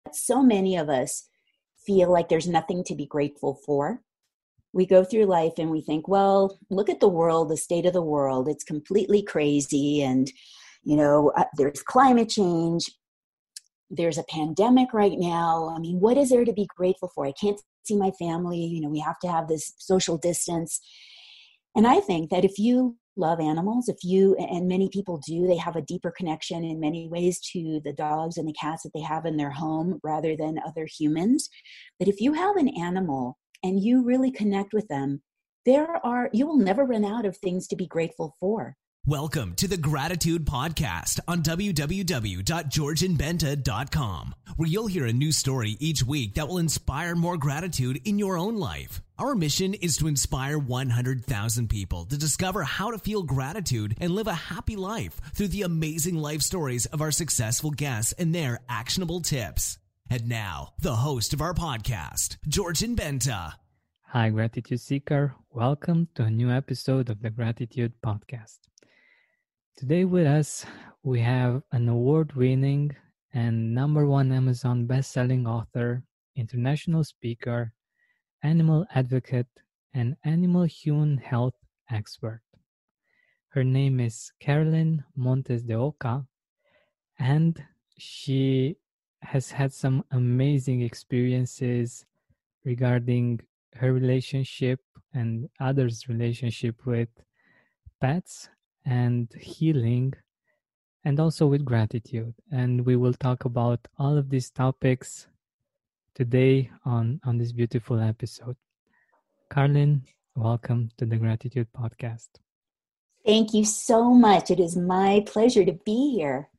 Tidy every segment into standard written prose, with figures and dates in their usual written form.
so many of us feel like there's nothing to be grateful for. We go through life and we think, well, look at the world, the state of the world. It's completely crazy. And, there's climate change. There's a pandemic right now. I mean, what is there to be grateful for? I can't see my family. We have to have this social distance. And I think that if you love animals, and many people do, they have a deeper connection in many ways to the dogs and the cats that they have in their home rather than other humans. But if you have an animal and you really connect with them, you will never run out of things to be grateful for. Welcome to the Gratitude Podcast on www.georgianbenta.com, where you'll hear a new story each week that will inspire more gratitude in your own life. Our mission is to inspire 100,000 people to discover how to feel gratitude and live a happy life through the amazing life stories of our successful guests and their actionable tips. And now, the host of our podcast, Georgian Benta. Hi, Gratitude Seeker. Welcome to a new episode of the Gratitude Podcast. Today with us, we have an award-winning and #1 Amazon best-selling author, international speaker, animal advocate, and animal-human health expert. Her name is Carolyn Montes de Oca, and she has had some amazing experiences regarding her relationship and others' relationship with pets and healing, and also with gratitude. And we will talk about all of these topics today on this beautiful episode. Carolyn, welcome to the Gratitude Podcast. Thank you so much. It is my pleasure to be here.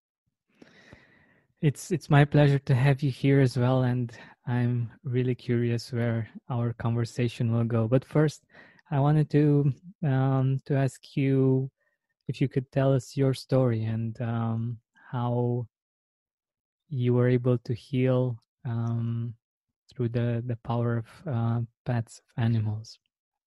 It's my pleasure to have you here as well, and I'm really curious where our conversation will go. But first, I wanted to ask you if you could tell us your story and how you were able to heal through the power of pets, of animals.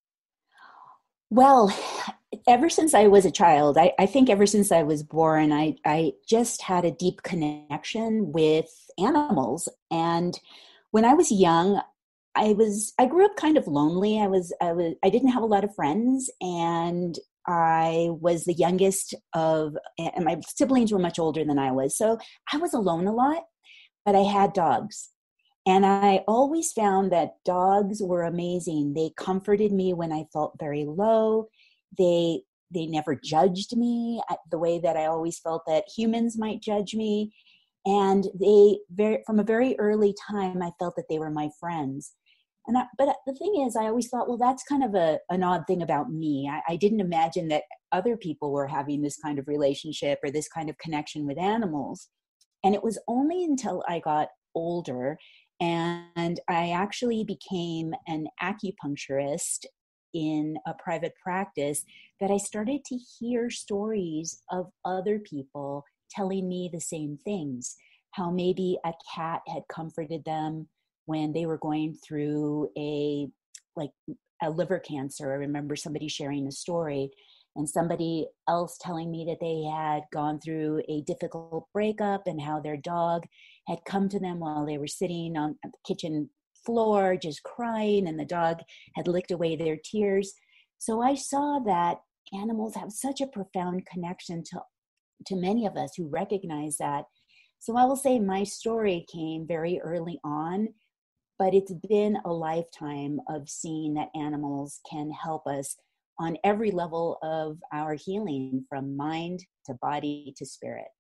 Well, ever since I was a child, I think ever since I was born, I just had a deep connection with animals. And when I was young, I grew up kind of lonely. I didn't have a lot of friends, and I was the youngest and my siblings were much older than I was. So I was alone a lot, but I had dogs. And I always found that dogs were amazing. They comforted me when I felt very low. They never judged me the way that I always felt that humans might judge me. And from a very early time, I felt that they were my friends. But the thing is, I always thought, well, that's kind of an odd thing about me. I didn't imagine that other people were having this kind of relationship or this kind of connection with animals. And it was only until I got older and I actually became an acupuncturist in a private practice that I started to hear stories of other people telling me the same things. How maybe a cat had comforted them when they were going through a liver cancer. I remember somebody sharing a story and somebody else telling me that they had gone through a difficult breakup and how their dog had come to them while they were sitting on the kitchen floor just crying, and the dog had licked away their tears. So I saw that animals have such a profound connection to many of us who recognize that. So I will say my story came very early on, but it's been a lifetime of seeing that animals can help us on every level of our healing, from mind to body to spirit.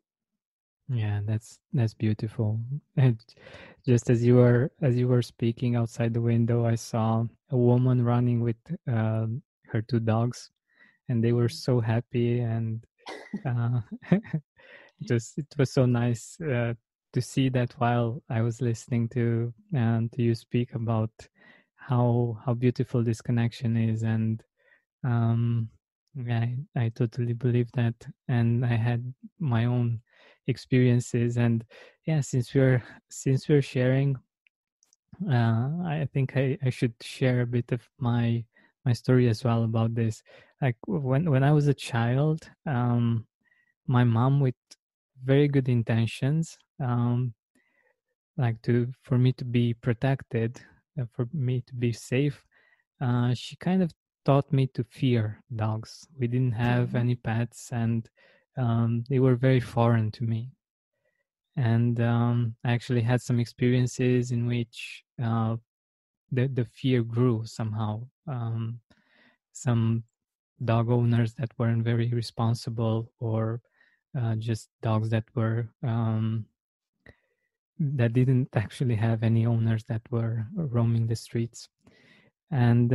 Yeah, that's beautiful. And just as you were speaking outside the window, I saw a woman running with her 2 dogs, and they were so happy, and it was so nice to see that while I was listening to you speak about how beautiful this connection is. And I totally believe that, and I had my own experiences. And yeah, since we're sharing, I think I should share a bit of my story as well about this. Like when I was a child, my mom, with very good intentions, like for me to be protected, for me to be safe, she kind of taught me to fear dogs. We didn't have any pets, and they were very foreign to me. And I actually had some experiences in which the fear grew somehow. Some dog owners that weren't very responsible, or just dogs that were that didn't actually have any owners, that were roaming the streets. And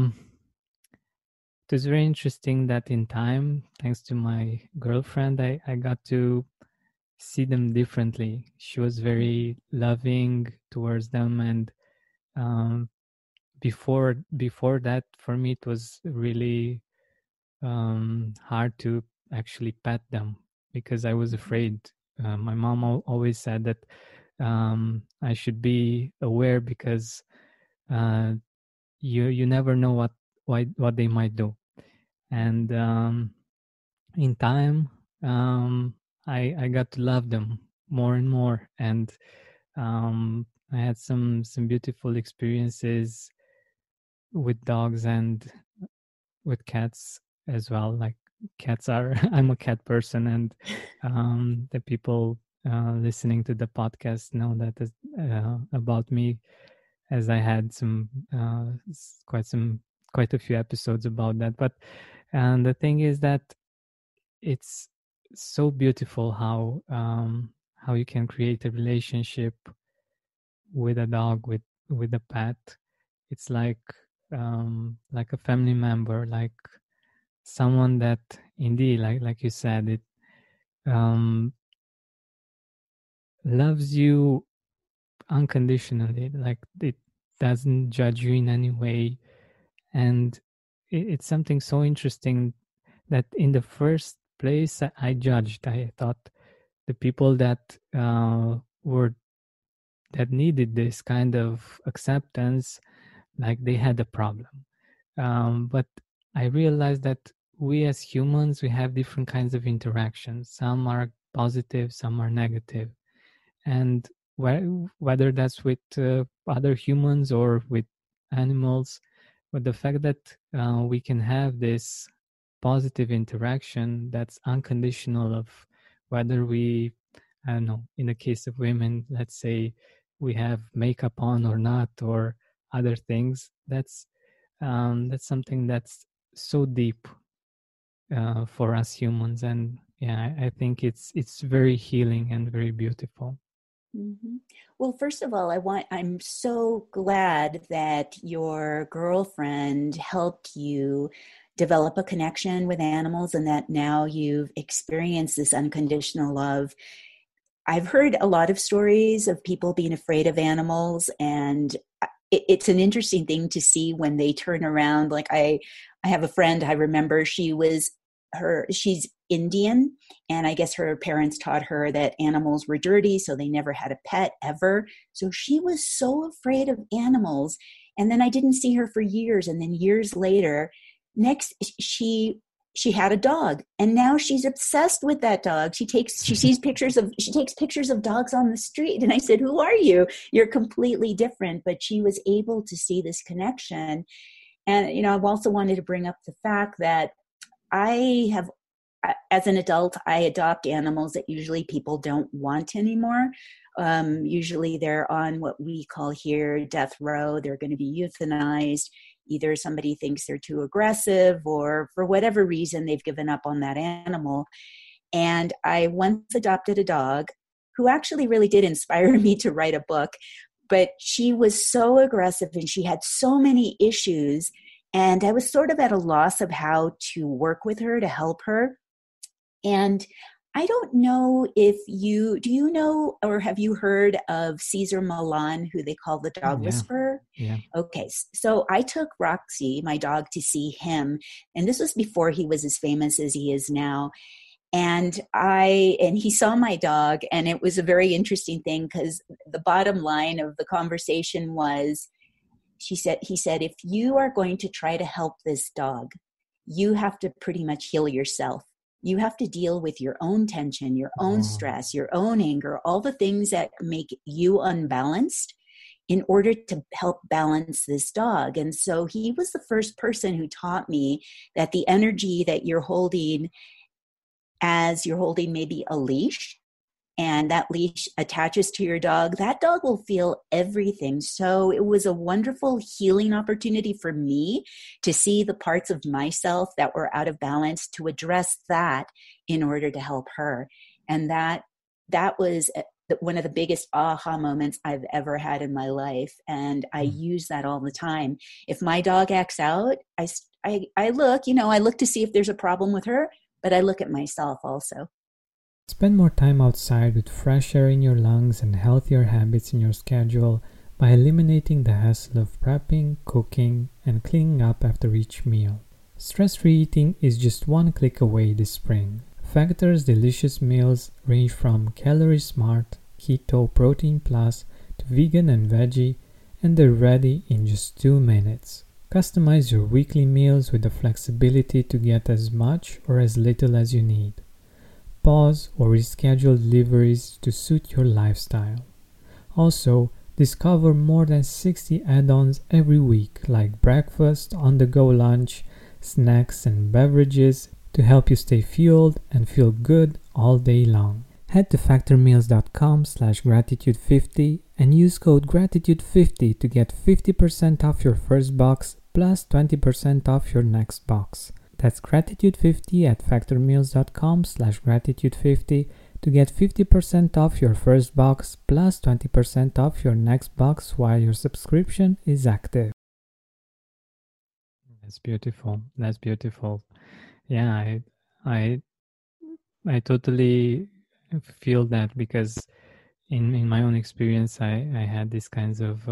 it was very interesting that in time, thanks to my girlfriend, I got to see them differently. She was very loving towards them, and um, before that, for me, it was really hard to actually pet them because I was afraid. My mom always said that I should be aware because you never know what they might do. And in time, I got to love them more and more, and I had some beautiful experiences with dogs and with cats as well. Like cats are, I'm a cat person, and the people listening to the podcast know that about me, as I had quite a few episodes about that. But and the thing is that it's so beautiful how you can create a relationship with a dog, with a pet. It's like a family member, like someone that indeed, like you said, it loves you unconditionally. Like it doesn't judge you in any way, and it's something so interesting that in the first place I judged. I thought the people that needed this kind of acceptance, like they had a problem. But I realized that we as humans, we have different kinds of interactions. Some are positive, some are negative. And whether that's with other humans or with animals, but the fact that we can have this positive interaction that's unconditional, of whether we, I don't know, in the case of women, let's say we have makeup on or not, or other things, that's something that's so deep for us humans. And yeah, I think it's very healing and very beautiful. Mm-hmm. Well, first of all, I'm so glad that your girlfriend helped you develop a connection with animals, and that now you've experienced this unconditional love. I've heard a lot of stories of people being afraid of animals, and it's an interesting thing to see when they turn around. Like I have a friend, I remember she's Indian, and I guess her parents taught her that animals were dirty, so they never had a pet ever. So she was so afraid of animals. And then I didn't see her for years. And then years later, she had a dog, and now she's obsessed with that dog. She takes pictures of dogs on the street. And I said, "Who are you? You're completely different." But she was able to see this connection. And, I've also wanted to bring up the fact that as an adult, I adopt animals that usually people don't want anymore. Usually they're on what we call here death row. They're going to be euthanized. Either somebody thinks they're too aggressive, or for whatever reason, they've given up on that animal. And I once adopted a dog who actually really did inspire me to write a book, but she was so aggressive and she had so many issues. And I was sort of at a loss of how to work with her to help her. And I don't know if do you know, or have you heard of Cesar Millan, who they call the dog whisperer? Yeah. Okay. So I took Roxy, my dog, to see him. And this was before he was as famous as he is now. And he saw my dog, and it was a very interesting thing, because the bottom line of the conversation was, he said, if you are going to try to help this dog, you have to pretty much heal yourself, You have to deal with your own tension, your own Oh. stress, your own anger, all the things that make you unbalanced in order to help balance this dog. And so he was the first person who taught me that the energy that you're holding, as you're holding maybe a leash, and that leash attaches to your dog, that dog will feel everything. So it was a wonderful healing opportunity for me to see the parts of myself that were out of balance, to address that in order to help her. And that was one of the biggest aha moments I've ever had in my life. And I use that all the time. If my dog acts out, I look, I look to see if there's a problem with her, but I look at myself also. Spend more time outside with fresh air in your lungs and healthier habits in your schedule by eliminating the hassle of prepping, cooking, and cleaning up after each meal. Stress-free eating is just one click away this spring. Factor's delicious meals range from Calorie Smart, Keto, Protein Plus to vegan and veggie, and they're ready in just 2 minutes. Customize your weekly meals with the flexibility to get as much or as little as you need. Pause or reschedule deliveries to suit your lifestyle. Also, discover more than 60 add-ons every week, like breakfast, on-the-go lunch, snacks, and beverages to help you stay fueled and feel good all day long. Head to factormeals.com/gratitude50 and use code gratitude50 to get 50% off your first box plus 20% off your next box. That's gratitude50 at factormeals.com/gratitude50 to get 50% off your first box plus 20% off your next box while your subscription is active. That's beautiful. That's beautiful. Yeah, I totally feel that, because in my own experience, I had these kinds of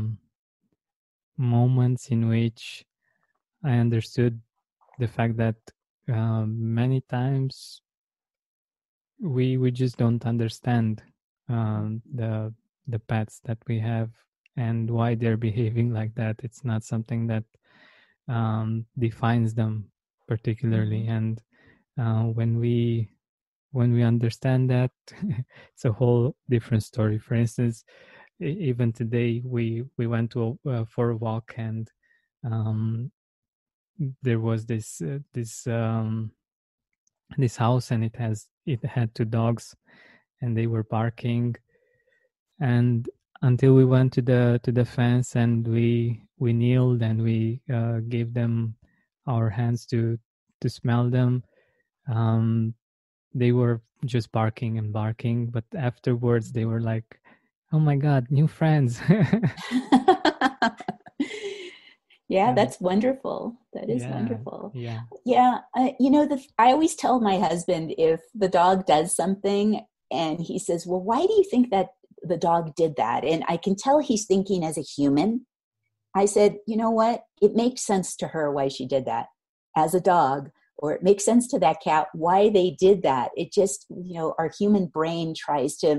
moments in which I understood the fact that many times we just don't understand the pets that we have and why they're behaving like that. It's not something that defines them particularly, and when we understand that, it's a whole different story. For instance, even today we went to for a walk, and there was this house, and it had 2 dogs, and they were barking, and until we went to the fence, and we kneeled, and we gave them our hands to smell them, they were just barking and barking, but afterwards they were like, oh my God, new friends. Yeah, that's wonderful. That is wonderful. Yeah. Yeah. I always tell my husband, if the dog does something and he says, well, why do you think that the dog did that? And I can tell he's thinking as a human. I said, you know what? It makes sense to her why she did that as a dog, or it makes sense to that cat why they did that. It just, our human brain tries to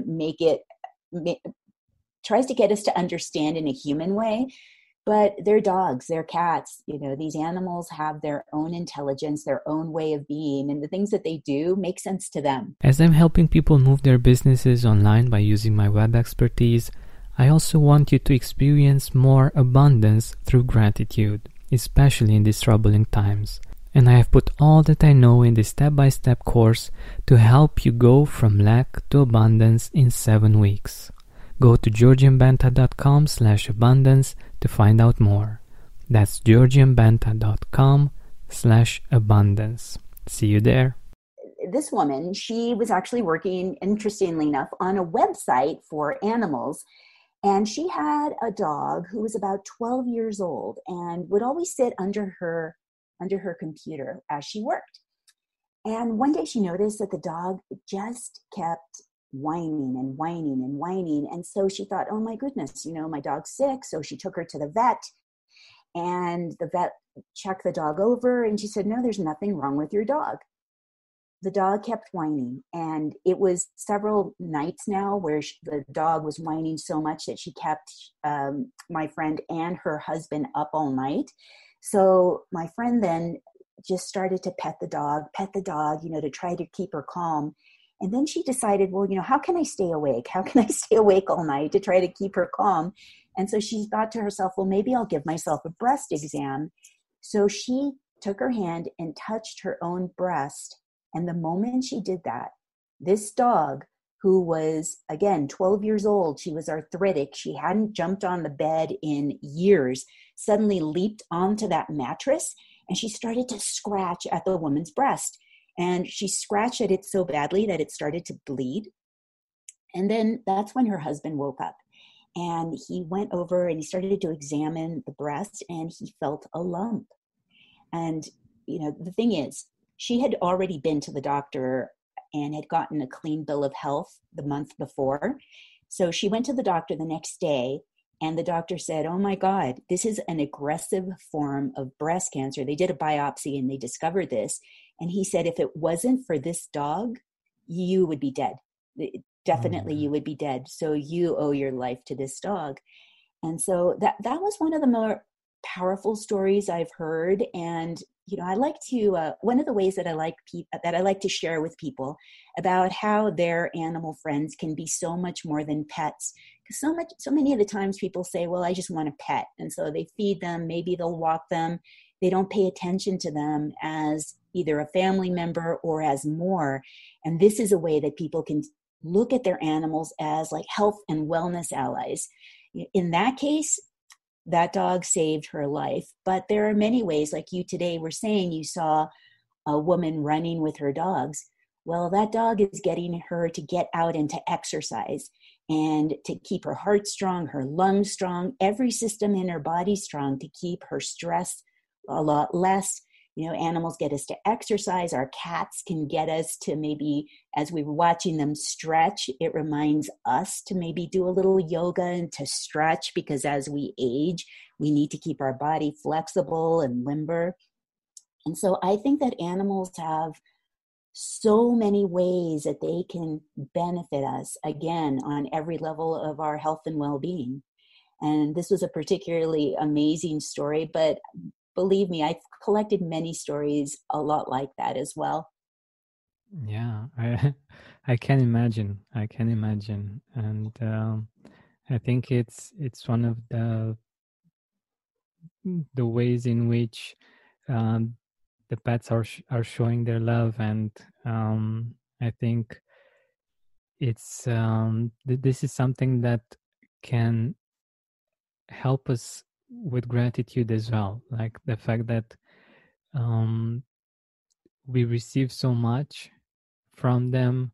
get us to understand in a human way. But they're dogs, they're cats. These animals have their own intelligence, their own way of being, and the things that they do make sense to them. As I'm helping people move their businesses online by using my web expertise, I also want you to experience more abundance through gratitude, especially in these troubling times. And I have put all that I know in this step-by-step course to help you go from lack to abundance in 7 weeks. Go to georgianbenta.com/abundance to find out more. That's georgianbenta.com/abundance. See you there. This woman, she was actually working, interestingly enough, on a website for animals. And she had a dog who was about 12 years old and would always sit under her computer as she worked. And one day she noticed that the dog just kept whining and whining and whining. And so she thought, oh my goodness, my dog's sick. So she took her to the vet, and the vet checked the dog over, and she said, no, there's nothing wrong with your dog. The dog kept whining, and it was several nights now where the dog was whining so much that she kept my friend and her husband up all night. So my friend then just started to pet the dog, to try to keep her calm. And then she decided, well, how can I stay awake? How can I stay awake all night to try to keep her calm? And so she thought to herself, well, maybe I'll give myself a breast exam. So she took her hand and touched her own breast. And the moment she did that, this dog, who was, again, 12 years old, she was arthritic, she hadn't jumped on the bed in years, suddenly leaped onto that mattress, and she started to scratch at the woman's breast. And she scratched at it so badly that it started to bleed. And then that's when her husband woke up. And he went over and he started to examine the breast, and he felt a lump. And, the thing is, she had already been to the doctor and had gotten a clean bill of health the month before. So she went to the doctor the next day, and the doctor said, oh my God, this is an aggressive form of breast cancer. They did a biopsy and they discovered this. And he said, if it wasn't for this dog, you would be dead. Definitely you would be dead. So you owe your life to this dog. And so that was one of the more powerful stories I've heard. And I like to one of the ways that I like to share with people about how their animal friends can be so much more than pets. Because so many of the times people say, well, I just want a pet, and so they feed them, maybe they'll walk them, they don't pay attention to them as either a family member or as more. And this is a way that people can look at their animals as like health and wellness allies. In that case, that dog saved her life. But there are many ways, like you today were saying, you saw a woman running with her dogs. Well, that dog is getting her to get out and to exercise and to keep her heart strong, her lungs strong, every system in her body strong to keep her stress a lot less. Animals get us to exercise. Our cats can get us to maybe, as we were watching them stretch, it reminds us to maybe do a little yoga and to stretch, because as we age, we need to keep our body flexible and limber. And so I think that animals have so many ways that they can benefit us, again, on every level of our health and well-being. And this was a particularly amazing story, but believe me, I've collected many stories a lot like that as well. Yeah, I can imagine. And I think it's one of the ways in which the pets are showing their love, and I think it's this is something that can help us with gratitude as well, like the fact that we receive so much from them.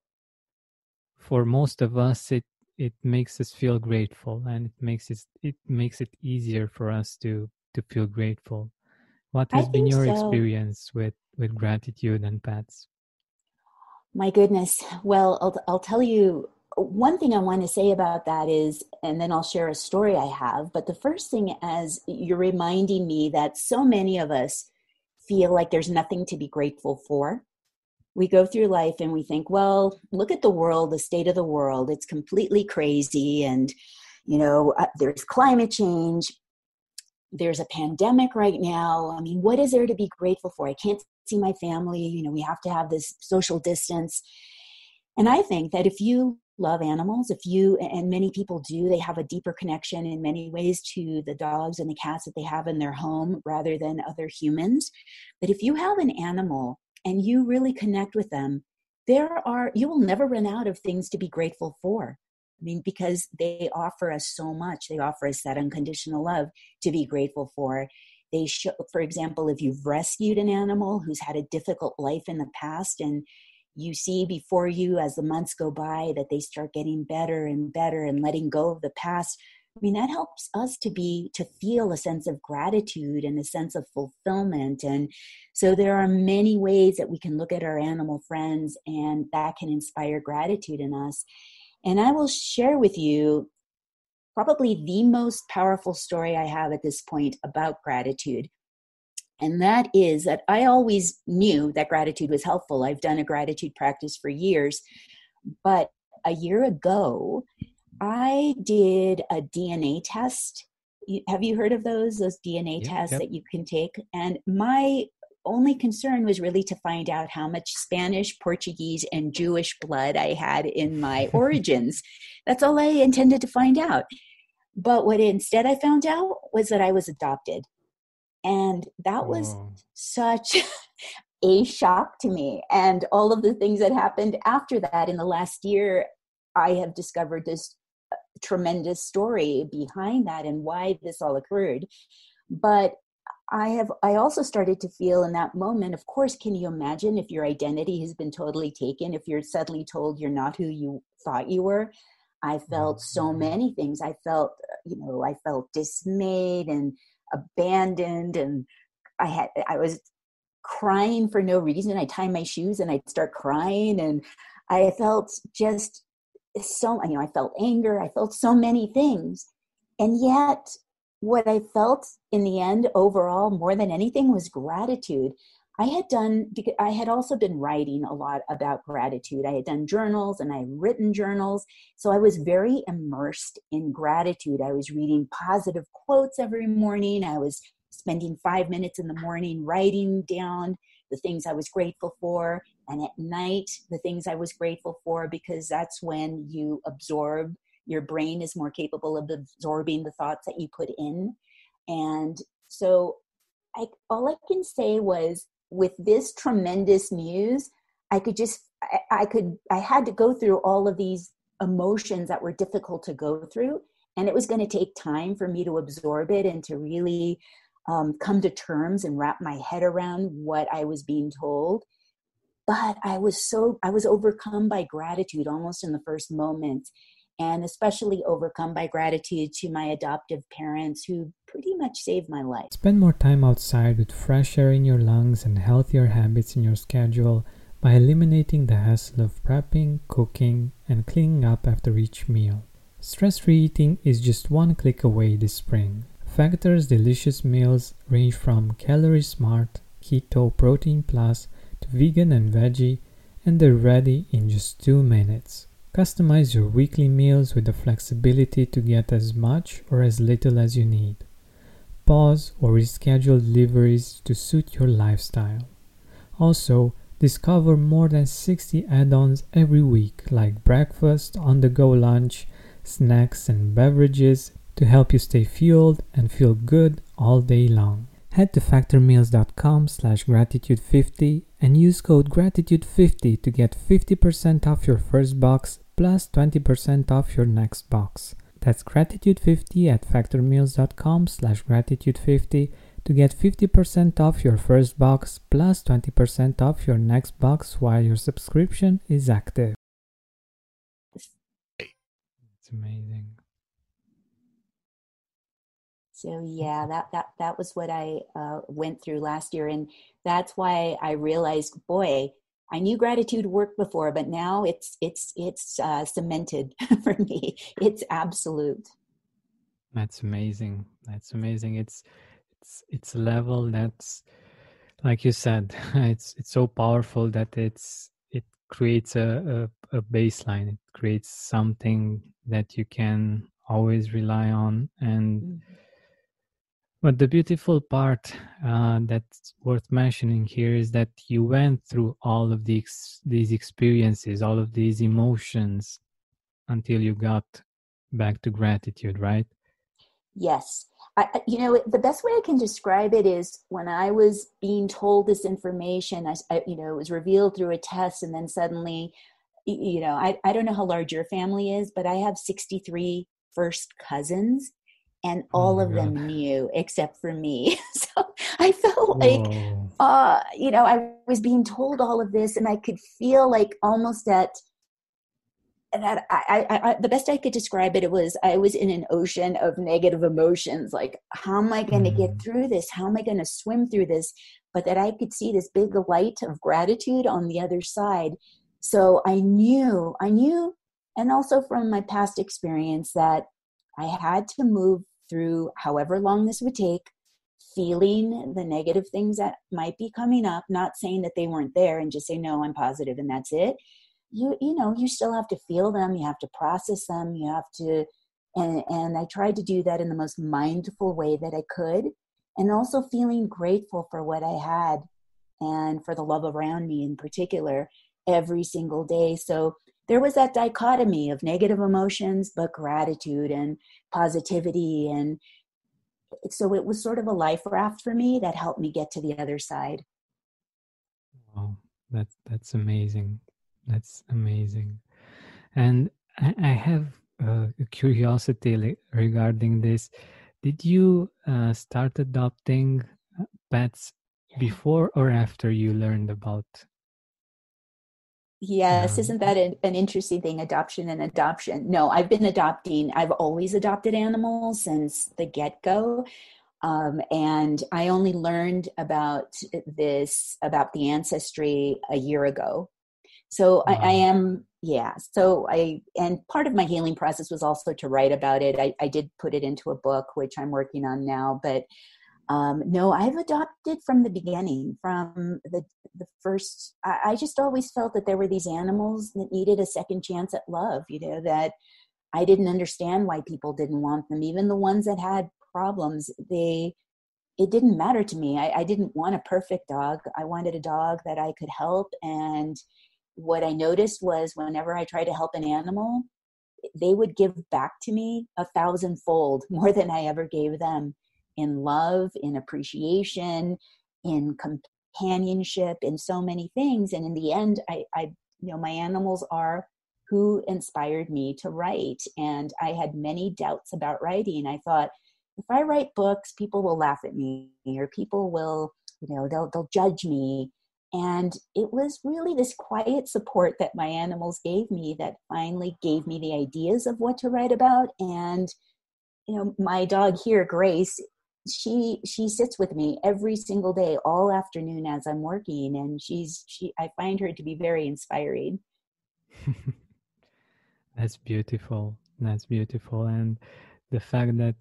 For most of us, it makes us feel grateful, and it makes it easier for us to feel grateful. What has been your experience with gratitude and pets? My goodness. Well, I'll tell you one thing I want to say about that is, and then I'll share a story I have. But the first thing, as you're reminding me that so many of us feel like there's nothing to be grateful for. We go through life and we think, well, look at the world, the state of the world. It's completely crazy. And, there's climate change. There's a pandemic right now. I mean, what is there to be grateful for? I can't see my family. We have to have this social distance. And I think that if you love animals, and many people do, they have a deeper connection in many ways to the dogs and the cats that they have in their home rather than other humans. But if you have an animal and you really connect with them, you will never run out of things to be grateful for. I mean, because they offer us so much. They offer us that unconditional love to be grateful for. They show, for example, if you've rescued an animal who's had a difficult life in the past, and you see before you as the months go by that they start getting better and better and letting go of the past, I mean, that helps us to feel a sense of gratitude and a sense of fulfillment. And so there are many ways that we can look at our animal friends, and that can inspire gratitude in us. And I will share with you probably the most powerful story I have at this point about gratitude. And that is that I always knew that gratitude was helpful. I've done a gratitude practice for years. But a year ago, I did a DNA test. Have you heard of those DNA tests that you can take? And my only concern was really to find out how much Spanish, Portuguese, and Jewish blood I had in my origins. That's all I intended to find out. But what instead I found out was that I was adopted. And that was such a shock to me. And all of the things that happened after that in the last year, I have discovered this tremendous story behind that and why this all occurred. But I also started to feel in that moment, of course, can you imagine if your identity has been totally taken, if you're suddenly told you're not who you thought you were? I felt so many things. I felt dismayed and abandoned, and I was crying for no reason. I'd tie my shoes and I'd start crying, and I felt just I felt anger. I felt so many things. And yet what I felt in the end overall more than anything was gratitude. I had also been writing a lot about gratitude. I had done journals and I had written journals. So I was very immersed in gratitude. I was reading positive quotes every morning. I was spending 5 minutes in the morning writing down the things I was grateful for. And at night, the things I was grateful for, because that's when you absorb, your brain is more capable of absorbing the thoughts that you put in. And so all I can say was, with this tremendous news, I had to go through all of these emotions that were difficult to go through. And it was going to take time for me to absorb it and to really come to terms and wrap my head around what I was being told. But I was overcome by gratitude almost in the first moment, and especially overcome by gratitude to my adoptive parents, who pretty much saved my life. Spend more time outside with fresh air in your lungs and healthier habits in your schedule by eliminating the hassle of prepping, cooking, and cleaning up after each meal. Stress-free eating is just one click away this spring. Factor's delicious meals range from Calorie Smart, Keto, Protein Plus, to vegan and veggie, and they're ready in just 2 minutes. Customize your weekly meals with the flexibility to get as much or as little as you need. Pause or reschedule deliveries to suit your lifestyle. Also, discover more than 60 add-ons every week, like breakfast, on-the-go lunch, snacks, and beverages to help you stay fueled and feel good all day long. Head to factormeals.com/gratitude50 and use code gratitude50 to get 50% off your first box plus 20% off your next box. That's gratitude50 at factormeals.com/gratitude50 to get 50% off your first box plus 20% off your next box while your subscription is active. It's amazing. So yeah, that was what I went through last year, and that's why I realized, boy, I knew gratitude worked before, but now it's cemented for me. It's absolute. That's amazing. That's amazing. It's a level that's, like you said, it's so powerful that it creates a baseline. It creates something that you can always rely on. And but the beautiful part that's worth mentioning here is that you went through all of these experiences, all of these emotions, until you got back to gratitude, right? Yes. The best way I can describe it is when I was being told this information, it was revealed through a test, and then suddenly, I don't know how large your family is, but I have 63 first cousins, and all of them knew except for me. So I felt like, I was being told all of this, and I could feel like almost that the best I could describe it was I was in an ocean of negative emotions. Like, how am I going to get through this? How am I going to swim through this? But that I could see this big light of gratitude on the other side. So I knew, and also from my past experience, that I had to move through however long this would take, feeling the negative things that might be coming up, not saying that they weren't there and just say, no, I'm positive and that's it. You still have to feel them. You have to process them. You have to, and I tried to do that in the most mindful way that I could, and also feeling grateful for what I had. and for the love around me in particular every single day. So there was that dichotomy of negative emotions, but gratitude and positivity. And so it was sort of a life raft for me that helped me get to the other side. Wow, that's amazing. That's amazing. And I have a curiosity regarding this. Did you start adopting pets before or after you learned about? Yes, isn't that an interesting thing, adoption and adoption? No, I've been adopting. I've always adopted animals since the get-go. And I only learned about the ancestry a year ago. So Wow. I am, yeah. And part of my healing process was also to write about it. I did put it into a book, which I'm working on now. But no, I've adopted from the beginning, from the first. I just always felt that there were these animals that needed a second chance at love, that I didn't understand why people didn't want them. Even the ones that had problems, it didn't matter to me. I didn't want a perfect dog. I wanted a dog that I could help. And what I noticed was whenever I tried to help an animal, they would give back to me 1,000-fold more than I ever gave them, in love, in appreciation, in companionship, in so many things. And in the end, my animals are who inspired me to write. And I had many doubts about writing. I thought, if I write books, people will laugh at me, or people will, they'll judge me. And it was really this quiet support that my animals gave me that finally gave me the ideas of what to write about. And, my dog here, Grace, she sits with me every single day, all afternoon as I'm working. And I find her to be very inspiring. That's beautiful. That's beautiful. And the fact that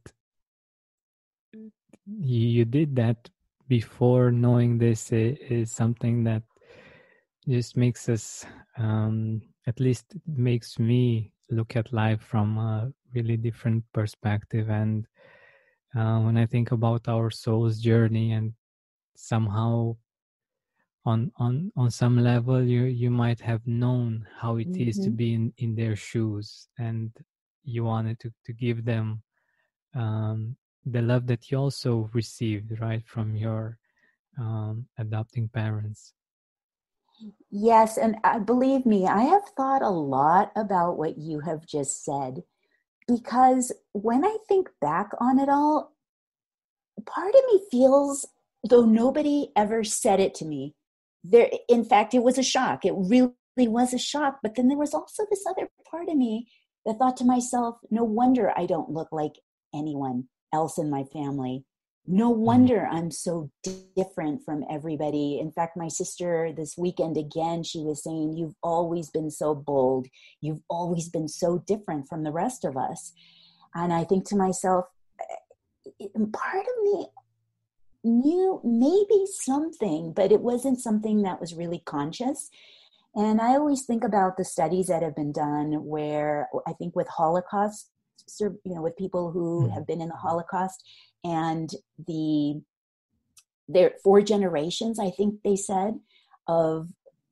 you did that before knowing this is something that just makes us, at least makes me look at life from a really different perspective. And when I think about our soul's journey, and somehow on some level you might have known how it is to be in their shoes, and you wanted to give them the love that you also received, right, from your adopting parents. Yes, and believe me, I have thought a lot about what you have just said, because when I think back on it all, part of me feels, though nobody ever said it to me, in fact, it was a shock. It really was a shock. But then there was also this other part of me that thought to myself, no wonder I don't look like anyone else in my family. No wonder I'm so different from everybody. In fact, my sister this weekend, again, she was saying, you've always been so bold. You've always been so different from the rest of us. And I think to myself, part of me knew maybe something, but it wasn't something that was really conscious. And I always think about the studies that have been done where I think with Holocaust, with people who have been in the Holocaust, and their 4 generations, I think they said, of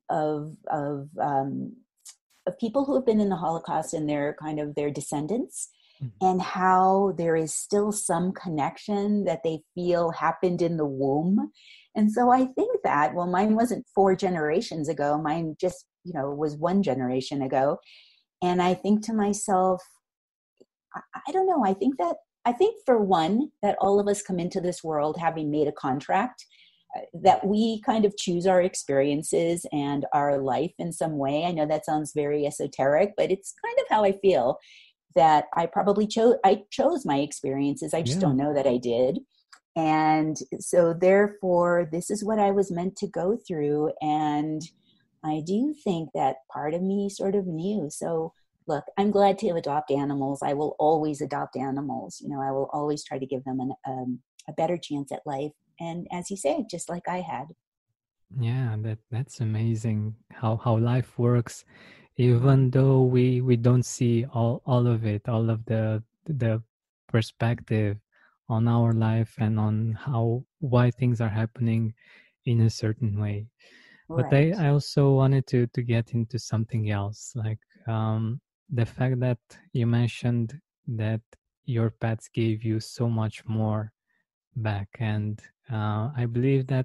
people who have been in the Holocaust and their descendants, and how there is still some connection that they feel happened in the womb. And so I think that, well, mine wasn't 4 generations ago. Mine just, was 1 generation ago. And I think to myself, I don't know. I think for one, that all of us come into this world having made a contract, that we kind of choose our experiences and our life in some way. I know that sounds very esoteric, but it's kind of how I feel, that I probably chose my experiences. I just don't know that I did. And so therefore, this is what I was meant to go through. And I do think that part of me sort of knew. So look, I'm glad to adopt animals. I will always adopt animals. I will always try to give them a better chance at life. And as you say, just like I had. Yeah, that's amazing how life works, even though we don't see all of it, all of the perspective on our life and on why things are happening. in a certain way. But Right. I also wanted to get into something else, like the fact that you mentioned that your pets gave you so much more back. And I believe that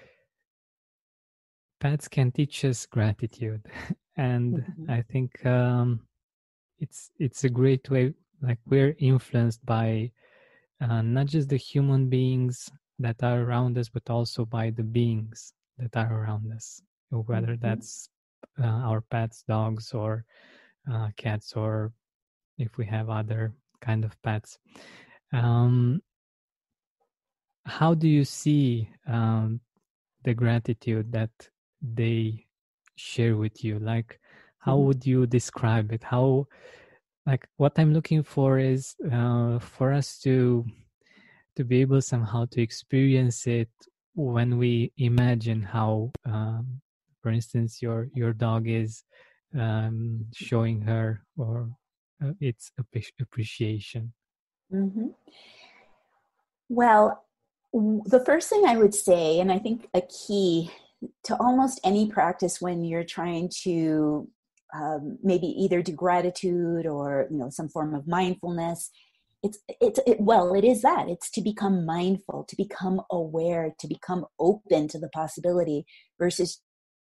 pets can teach us gratitude. And Mhm. I think it's a great way, like we're influenced by not just the human beings that are around us, but also by the beings that are around us, whether Mhm. that's our pets, dogs, or cats, or if we have other kind of pets. Um, how do you see the gratitude that they share with you? Like, how Mhm. would you describe it? How, like, what I'm looking for is for us to be able somehow to experience it when we imagine how, for instance, your dog is showing her or its appreciation. Mhm. Well, the first thing I would say, and I think a key to almost any practice when you're trying to maybe either do gratitude or some form of mindfulness, it is that it's to become mindful, to become aware, to become open to the possibility versus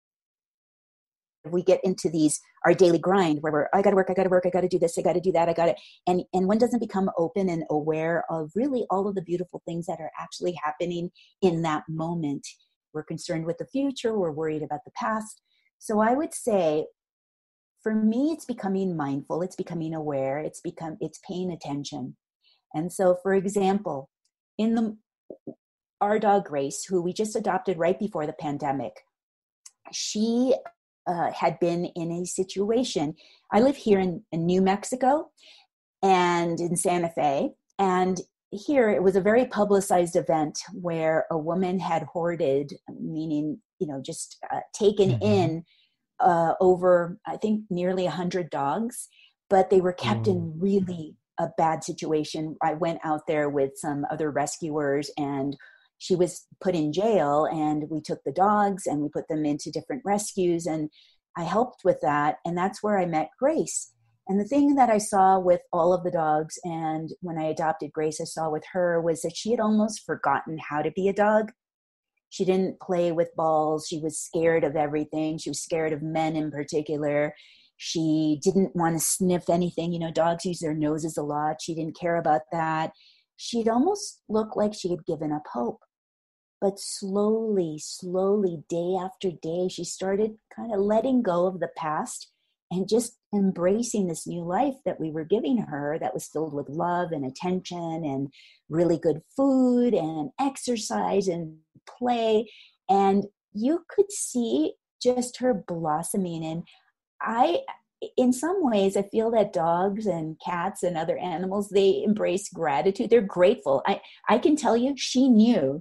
we get into these our daily grind where I got to work, I got to work, I got to do this, I got to do that, I got to, and one doesn't become open and aware of really all of the beautiful things that are actually happening in that moment. We're concerned with the future, we're worried about the past. So I would say for me, it's becoming mindful, it's becoming aware, it's paying attention. And so, for example, in our dog Grace, who we just adopted right before the pandemic, she had been in a situation. I live here in New Mexico and in Santa Fe. And here it was a very publicized event where a woman had hoarded, meaning, just taken Mm-hmm. in over, I think, nearly 100 dogs, but they were kept Oh, in really a bad situation. I went out there with some other rescuers and she was put in jail, and we took the dogs and we put them into different rescues, and I helped with that. And that's where I met Grace. And the thing that I saw with all of the dogs, and when I adopted Grace, I saw with her was that she had almost forgotten how to be a dog. She didn't play with balls. She was scared of everything. She was scared of men in particular. She didn't want to sniff anything. Dogs use their noses a lot. She didn't care about that. She'd almost look like she had given up hope. But slowly, slowly, day after day, she started kind of letting go of the past and just embracing this new life that we were giving her that was filled with love and attention and really good food and exercise and play. And you could see just her blossoming. And I, in some ways, I feel that dogs and cats and other animals, they embrace gratitude. They're grateful. I can tell you, she knew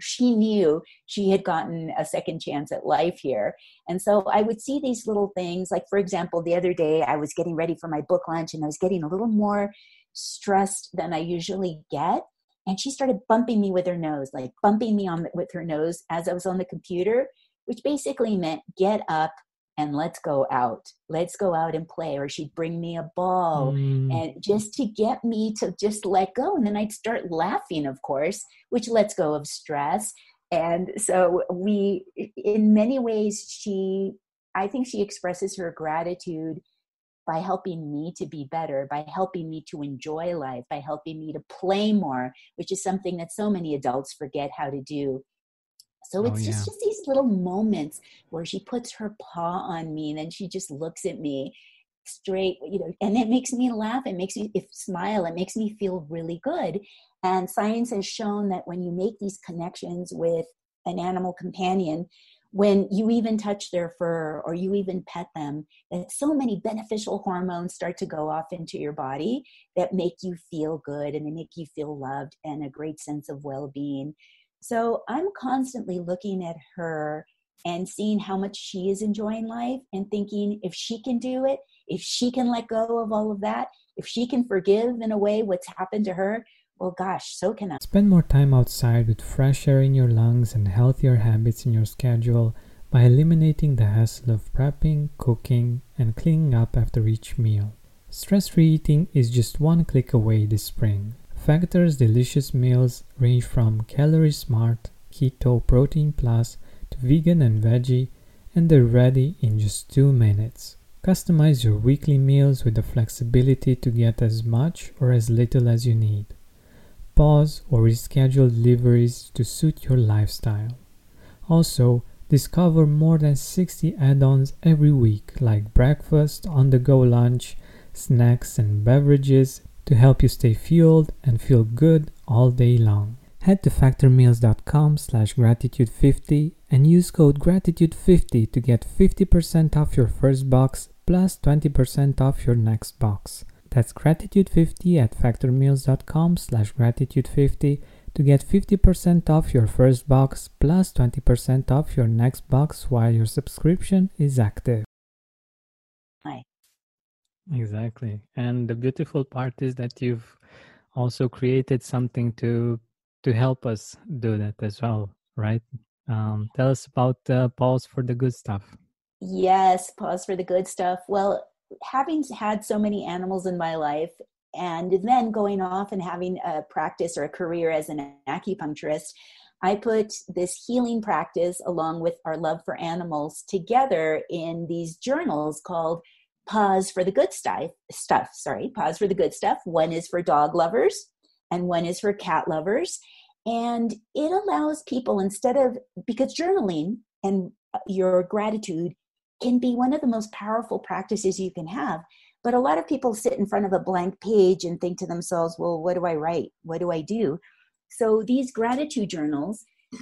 she had gotten a second chance at life here. And so I would see these little things, like, for example, the other day I was getting ready for my book lunch and I was getting a little more stressed than I usually get. And she started bumping me with her nose, like bumping me with her nose as I was on the computer, which basically meant get up and let's go out. Let's go out and play. Or she'd bring me a ball mm, and just to get me to just let go. And then I'd start laughing, of course, which lets go of stress. And so in many ways, I think she expresses her gratitude by helping me to be better, by helping me to enjoy life, by helping me to play more, which is something that so many adults forget how to do. So oh it's yeah. just these little moments where she puts her paw on me and then she just looks at me straight, and it makes me laugh. It makes me smile. It makes me feel really good. And science has shown that when you make these connections with an animal companion, when you even touch their fur or you even pet them, that so many beneficial hormones start to go off into your body that make you feel good and they make you feel loved and a great sense of well-being. So I'm constantly looking at her and seeing how much she is enjoying life and thinking if she can do it, if she can let go of all of that, if she can forgive in a way what's happened to her, well, gosh, so can I. Spend more time outside with fresh air in your lungs and healthier habits in your schedule by eliminating the hassle of prepping, cooking, and cleaning up after each meal. Stress-free eating is just one click away this spring. Factor's delicious meals range from Calorie Smart, Keto, Protein Plus to vegan and veggie, and they're ready in just 2 minutes. Customize your weekly meals with the flexibility to get as much or as little as you need. Pause or reschedule deliveries to suit your lifestyle. Also, discover more than 60 add-ons every week like breakfast, on-the-go lunch, snacks and beverages to help you stay fueled and feel good all day long. Head to factormeals.com/gratitude50 and use code gratitude50 to get 50% off your first box plus 20% off your next box. That's gratitude50 at factormeals.com/gratitude50 to get 50% off your first box plus 20% off your next box while your subscription is active. Hi. Exactly. And the beautiful part is that you've also created something to help us do that as well, right? Tell us about Pause for the Good Stuff. Yes, pause for the good stuff. Well, having had so many animals in my life and then going off and having a practice or a career as an acupuncturist, I put this healing practice along with our love for animals together in these journals called Pause for the Good Stuff. Pause for the Good Stuff. One is for dog lovers and one is for cat lovers. And it allows people because journaling and your gratitude can be one of the most powerful practices you can have. But a lot of people sit in front of a blank page and think to themselves, well, what do I write? What do I do? So these gratitude journals,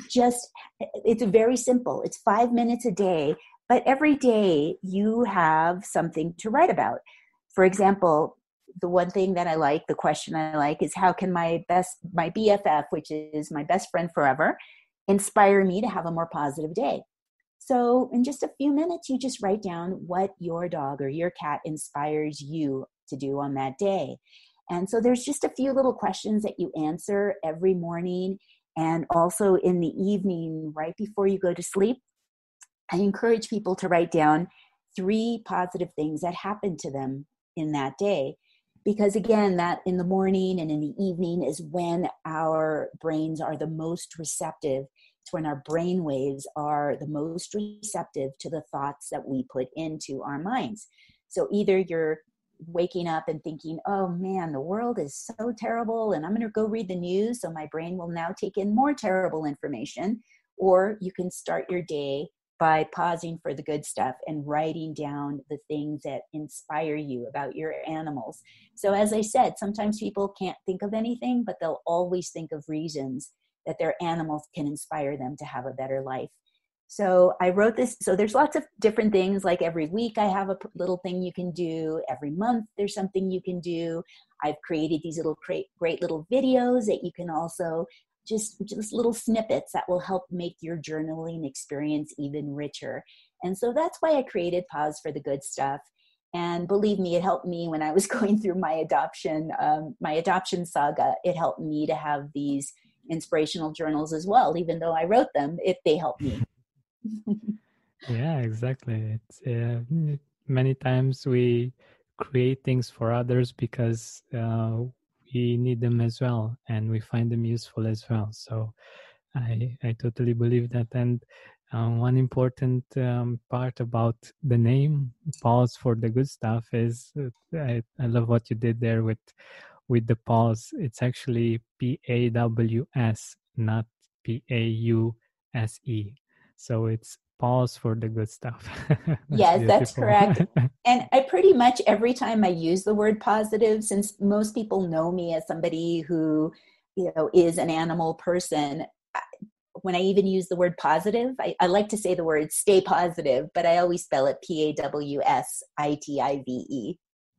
it's very simple. It's 5 minutes a day, but every day you have something to write about. For example, the one thing that I like, the question I like is how can my BFF, which is my best friend forever, inspire me to have a more positive day? So in just a few minutes, you just write down what your dog or your cat inspires you to do on that day. And so there's just a few little questions that you answer every morning and also in the evening, right before you go to sleep. I encourage people to write down 3 positive things that happened to them in that day. Because again, that in the morning and in the evening is when our brains are the most receptive. It's when our brain waves are the most receptive to the thoughts that we put into our minds. So either you're waking up and thinking, oh man, the world is so terrible and I'm going to go read the news so my brain will now take in more terrible information. Or you can start your day by pausing for the good stuff and writing down the things that inspire you about your animals. So as I said, sometimes people can't think of anything, but they'll always think of reasons that their animals can inspire them to have a better life. So I wrote this. So there's lots of different things, like every week I have a little thing you can do. Every month there's something you can do. I've created these little great little videos that you can also just little snippets that will help make your journaling experience even richer. And so that's why I created Pause for the Good Stuff. And believe me, it helped me when I was going through my adoption saga. It helped me to have these inspirational journals as well. Even though I wrote them, they helped me. Yeah, exactly. It's many times we create things for others because we need them as well, and we find them useful as well. So I totally believe that. And one important part about the name Pause for the Good Stuff is I love what you did there with the pause. It's actually PAWS, not PAUSE. So it's Pause for the Good Stuff. Yes, Beautiful. that's correct. And I pretty much every time I use the word positive, since most people know me as somebody who, is an animal person, when I even use the word positive, I like to say the word stay positive, but I always spell it PAWSITIVE.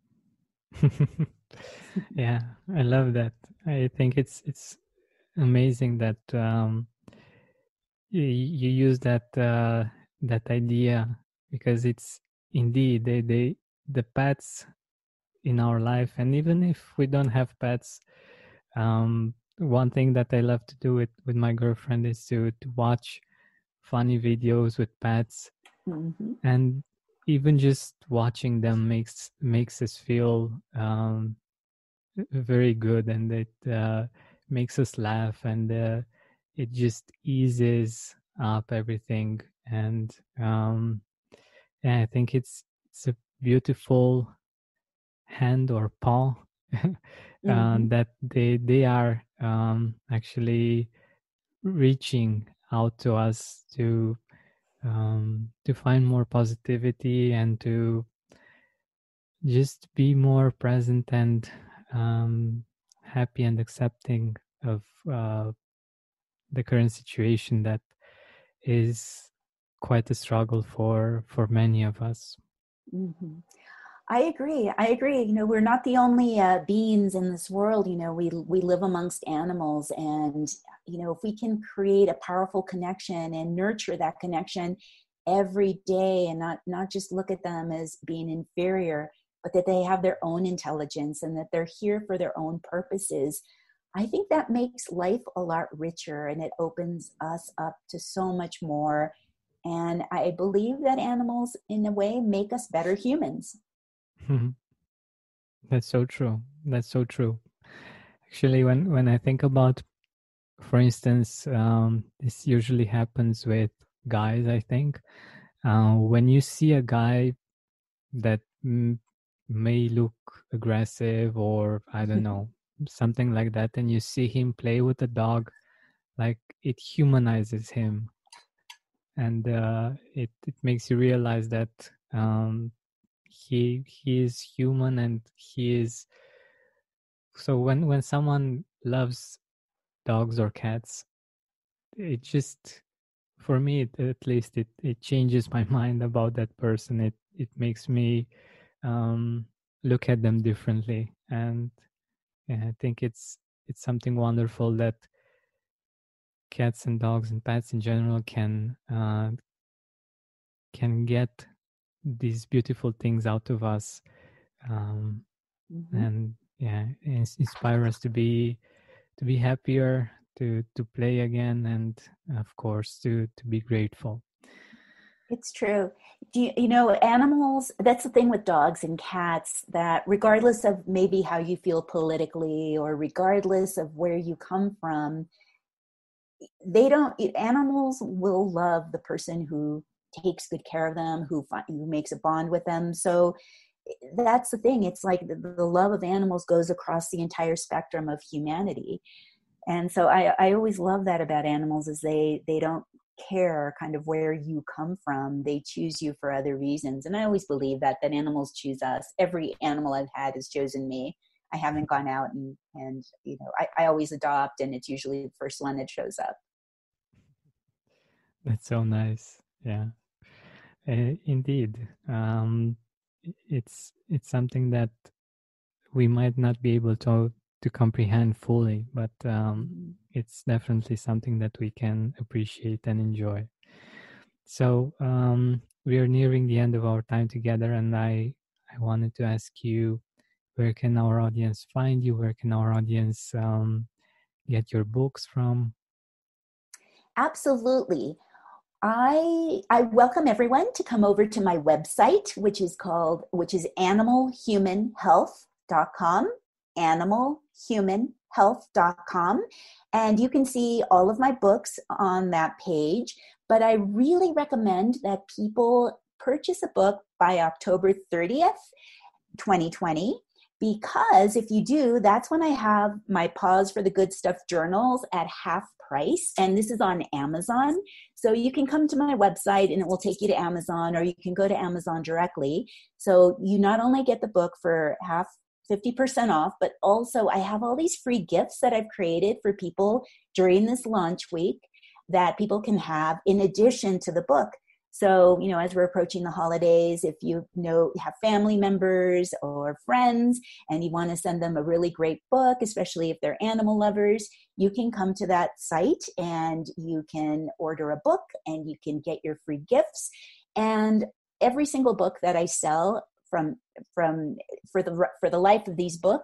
Yeah, I love that. I think it's amazing that you use that idea, because it's indeed the pets in our life, and even if we don't have pets, One thing that I love to do with my girlfriend is to watch funny videos with pets, Mm-hmm. and even just watching them makes us feel very good, and it makes us laugh, and it just eases up everything. And yeah, I think it's a beautiful hand or paw Mm-hmm. that they are actually reaching out to us to find more positivity and to just be more present and um, happy and accepting of the current situation that is quite a struggle for many of us. Mm-hmm. I agree. I agree. We're not the only beings in this world. We live amongst animals, and if we can create a powerful connection and nurture that connection every day, and not just look at them as being inferior, but that they have their own intelligence and that they're here for their own purposes. I think that makes life a lot richer, and it opens us up to so much more. And I believe that animals, in a way, make us better humans. That's so true. That's so true. Actually, when I think about, for instance, this usually happens with guys, I think. When you see a guy that may look aggressive, or I don't know, something like that, and you see him play with a dog, like it humanizes him, and it makes you realize that he is human, and he is. So when someone loves dogs or cats, it just, for me, at least, it changes my mind about that person. It makes me um, look at them differently, and yeah, I think it's something wonderful that cats and dogs and pets in general can get these beautiful things out of us, um, Mm-hmm. and yeah, inspire us to be happier, to play again, and of course to be grateful. It's true. Animals, that's the thing with dogs and cats, that regardless of maybe how you feel politically or regardless of where you come from, animals will love the person who takes good care of them, who makes a bond with them. So that's the thing. It's like the love of animals goes across the entire spectrum of humanity. And so I always love that about animals, is they don't care kind of where you come from. They choose you for other reasons. And I always believe that animals choose us. Every animal I've had has chosen me. I haven't gone out and I always adopt, and it's usually the first one that shows up. That's so nice. Yeah, indeed. It's something that we might not be able to comprehend fully, but Mm-hmm. it's definitely something that we can appreciate and enjoy. So we are nearing the end of our time together, and I wanted to ask you, where can our audience find you? Where can our audience get your books from? Absolutely. I welcome everyone to come over to my website, which is animalhumanhealth.com, animalhumanhealth.com. And you can see all of my books on that page. But I really recommend that people purchase a book by October 30th, 2020, because if you do, that's when I have my Pause for the Good Stuff journals at half price. And this is on Amazon. So you can come to my website and it will take you to Amazon, or you can go to Amazon directly. So you not only get the book for 50% off, but also I have all these free gifts that I've created for people during this launch week that people can have in addition to the book. So, as we're approaching the holidays, if you have family members or friends and you want to send them a really great book, especially if they're animal lovers, you can come to that site and you can order a book and you can get your free gifts. And every single book that I sell for the life of these books,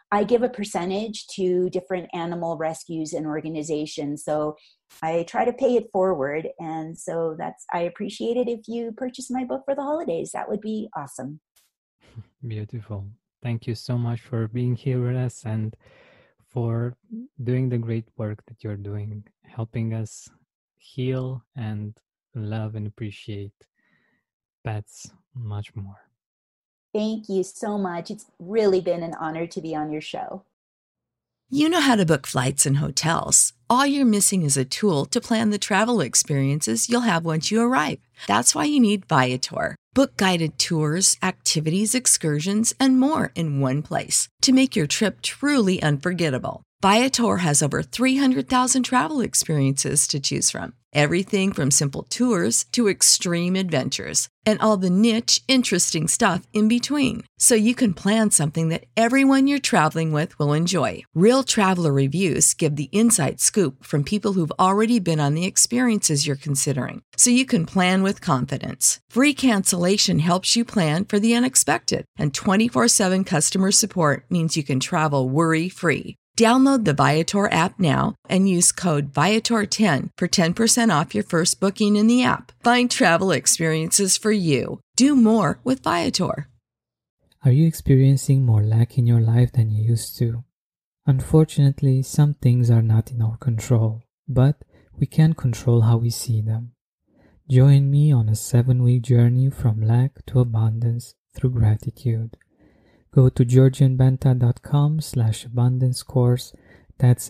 I give a percentage to different animal rescues and organizations. So I try to pay it forward. And so I appreciate it if you purchase my book for the holidays. That would be awesome. Beautiful. Thank you so much for being here with us and for doing the great work that you're doing, helping us heal and love and appreciate pets much more. Thank you so much. It's really been an honor to be on your show. You know how to book flights and hotels. All you're missing is a tool to plan the travel experiences you'll have once you arrive. That's why you need Viator. Book guided tours, activities, excursions, and more in one place to make your trip truly unforgettable. Viator has over 300,000 travel experiences to choose from. Everything from simple tours to extreme adventures and all the niche, interesting stuff in between. So you can plan something that everyone you're traveling with will enjoy. Real traveler reviews give the inside scoop from people who've already been on the experiences you're considering. So you can plan with confidence. Free cancellation helps you plan for the unexpected. And 24/7 customer support means you can travel worry-free. Download the Viator app now and use code Viator10 for 10% off your first booking in the app. Find travel experiences for you. Do more with Viator. Are you experiencing more lack in your life than you used to? Unfortunately, some things are not in our control, but we can control how we see them. Join me on a 7-week journey from lack to abundance through gratitude. Go to georgianbenta.com/abundance course. That's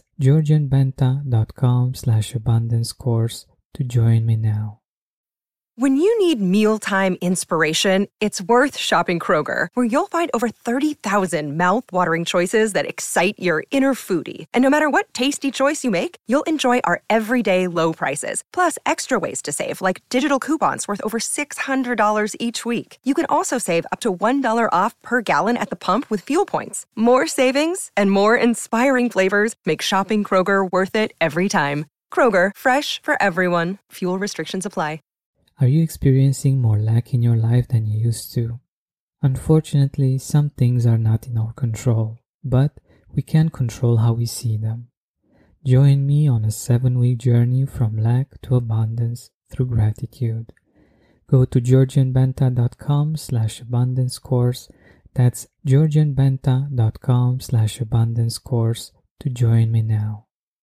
georgianbenta.com/abundance course to join me now. When you need mealtime inspiration, it's worth shopping Kroger, where you'll find over 30,000 mouth-watering choices that excite your inner foodie. And no matter what tasty choice you make, you'll enjoy our everyday low prices, plus extra ways to save, like digital coupons worth over $600 each week. You can also save up to $1 off per gallon at the pump with fuel points. More savings and more inspiring flavors make shopping Kroger worth it every time. Kroger, fresh for everyone. Fuel restrictions apply. Are you experiencing more lack in your life than you used to? Unfortunately, some things are not in our control, but we can control how we see them. Join me on a 7-week journey from lack to abundance through gratitude. Go to georgianbenta.com/abundance course. That's georgianbenta.com/abundance course to join me now.